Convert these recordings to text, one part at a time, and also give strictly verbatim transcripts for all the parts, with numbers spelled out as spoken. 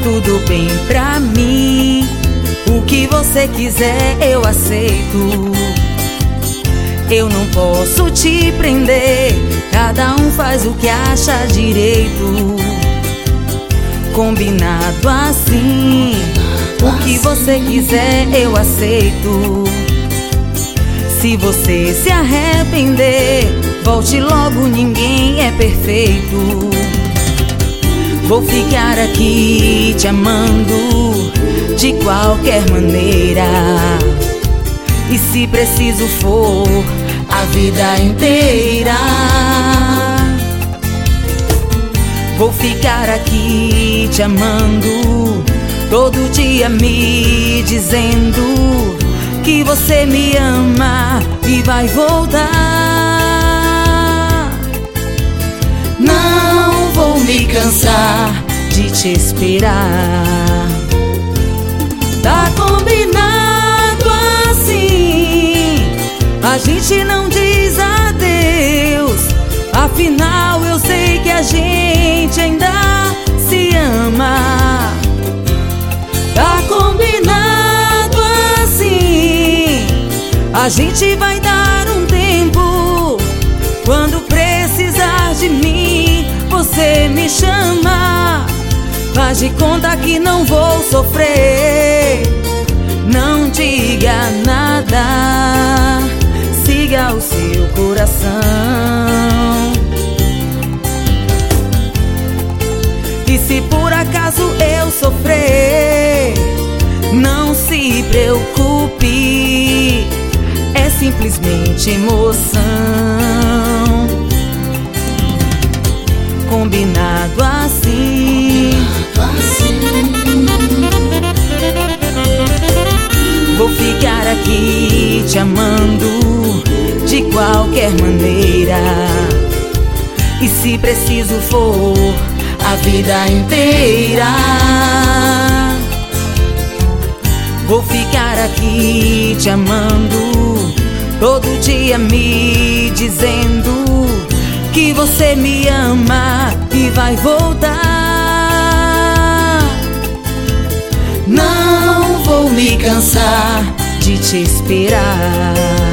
tudo bem pra mim. O que você quiser eu aceito. Eu não posso te prender, cada um faz o que acha direito. Combinado assim, o que você quiser eu aceito. Se você se arrepender, volte logo, ninguém é perfeito. Vou ficar aqui te amando de qualquer maneira, e se preciso for, a vida inteira. Vou ficar aqui te amando, todo dia me dizendo que você me ama e vai voltar. Não vou me cansar de te esperar. Tá combinado assim, a gente não diz adeus. Afinal eu sei que a gente ainda se ama. Tá combinado assim, a gente vai dar um tempo. Quando precisar de mim, você me chama. Faz de conta que não vou sofrer. Não diga nada, siga o seu coração. E se por acaso eu sofrer, não se preocupe, é simplesmente emoção. Combinado assim, vou ficar aqui te amando de qualquer maneira, e se preciso for, a vida inteira. Vou ficar aqui te amando, todo dia me dizendo que você me ama e vai voltar. Não vou me cansar de te esperar.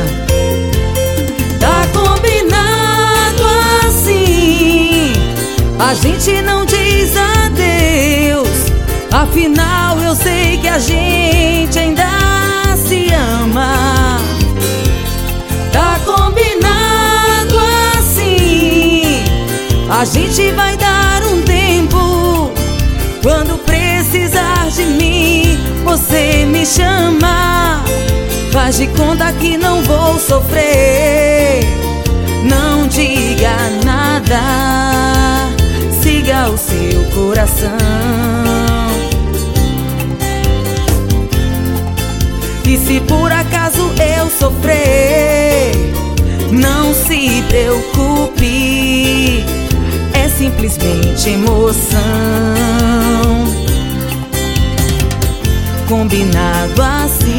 Tá combinado assim, a gente não diz adeus. Afinal eu sei que a gente ainda se ama. Tá combinado assim, a gente vai dar um tempo. Quando precisar de mim, você me chama. Faz de conta que não vou sofrer. Não diga nada, siga o seu coração. E se por acaso eu sofrer, não se preocupe, é simplesmente emoção. Combinado assim,